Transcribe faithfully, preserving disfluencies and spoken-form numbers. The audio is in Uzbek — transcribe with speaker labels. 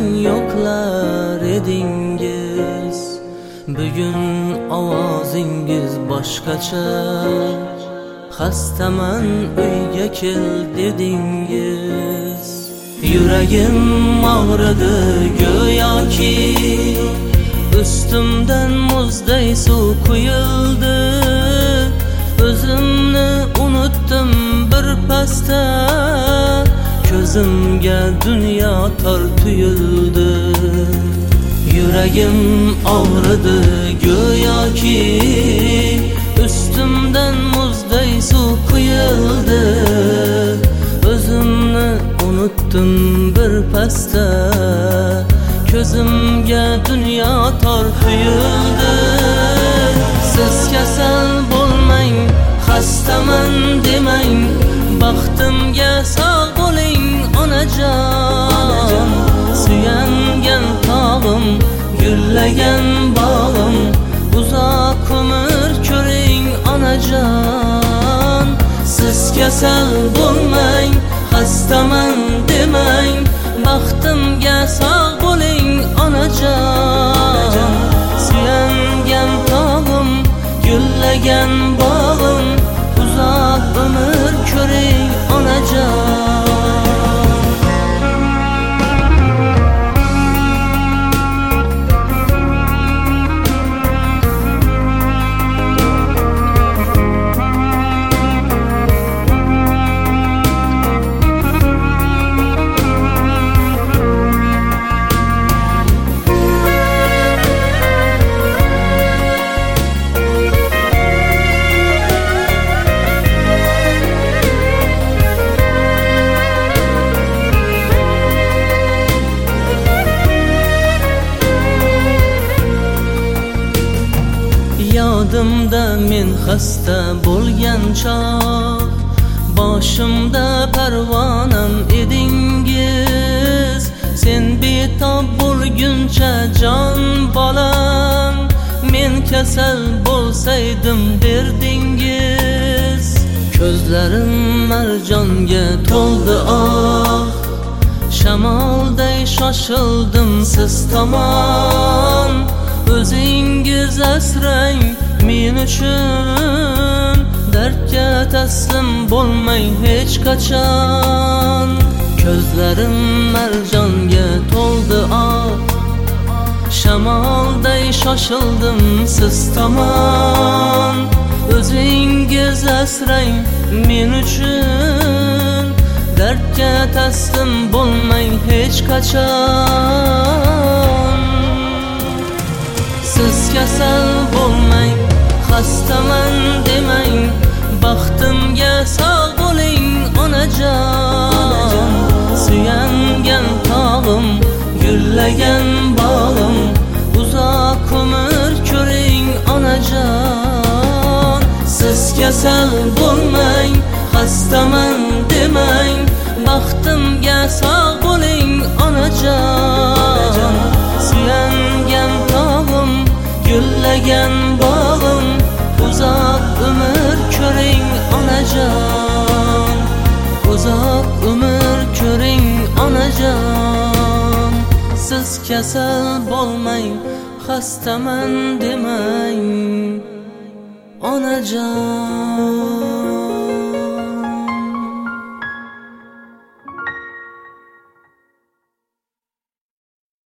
Speaker 1: yo'qlar edingiz. Bugun ovozingiz boshqacha. Xastaman uyga kel dedingiz. Yuragim og'ridi go'yoki ustimdan muzday suv quyildi. O'zimni unutdim bir pasda, ko'zimga dunyo tor tuyuldi. Yuragim og'ridi go'yoki ustimdan muzday suv quyildi. O'zimni unutdim bir pasda, ko'zimga dunyo tor tuyuldi. Siz kasal bo'lmang, xastaman demang, baxtimga sog' bo'ling onajon. Suyangan tog'im, gullagan bog'im, uzoq umr ko'ring onajon. Siz kasal bo'lmang, xastaman demang, baxtimga sog' bo'ling onajon. Suyangan tog'im, gullagan bog'im, uzoq umr ko'ring onajon. Yodimda men xasta bo'lgan chog', boshimda parvonam edingiz. Sen betob bo'lguncha jon bolam, men kasal bo'lsaydim derdingiz. Ko'zlarim marjonga to'ldi oh, shamolday shoshildim siz tomon. O'zingiz asrang men uchun, dardga taslim bo'lmang hech qachon. Ko'zlarim marjonga to'ldi oh, shamolday shoshildim siz tomon. O'zingiz asrang men uchun, dardga taslim bo'lmang hech qachon. Siz kasal bo'lmang, xastaman demang, baxtimga sog' bo'ling onajon. Suyangan tog'im, gullagan bog'im, uzoq umr ko'ring onajon. Siz kasal bo'lmang, xastaman demang, baxtimga sog' bo'ling onajon. Suyangan tog'im, gullagan bog'im, uzoq umr ko'ring onajon. Uzoq umr ko'ring onajon. Siz kasal bo'lmang, xastaman demang onajon.